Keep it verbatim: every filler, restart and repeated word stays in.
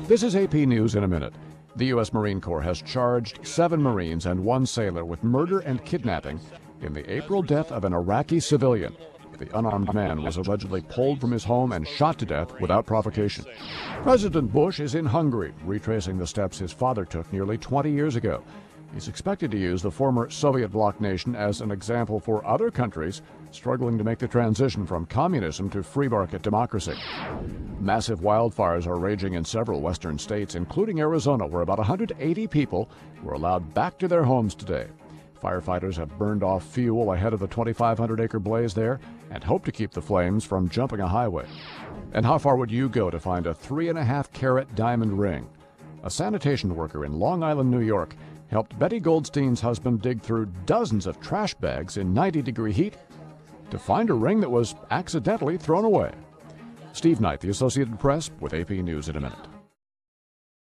This is A P News in a minute. The U S Marine Corps has charged seven Marines and one sailor with murder and kidnapping in the April death of an Iraqi civilian. The unarmed man was allegedly pulled from his home and shot to death without provocation. President Bush is in Hungary, retracing the steps his father took nearly twenty years ago. He's expected to use the former Soviet bloc nation as an example for other countries struggling to make the transition from communism to free market democracy. Massive wildfires are raging in several western states, including Arizona, where about one hundred eighty people were allowed back to their homes today. Firefighters have burned off fuel ahead of the twenty-five hundred acre blaze there and hope to keep the flames from jumping a highway. And how far would you go to find a three and a half carat diamond ring? A sanitation worker in Long Island, New York, helped Betty Goldstein's husband dig through dozens of trash bags in ninety degree heat to find a ring that was accidentally thrown away. Steve Knight, The Associated Press, with A P News in a minute.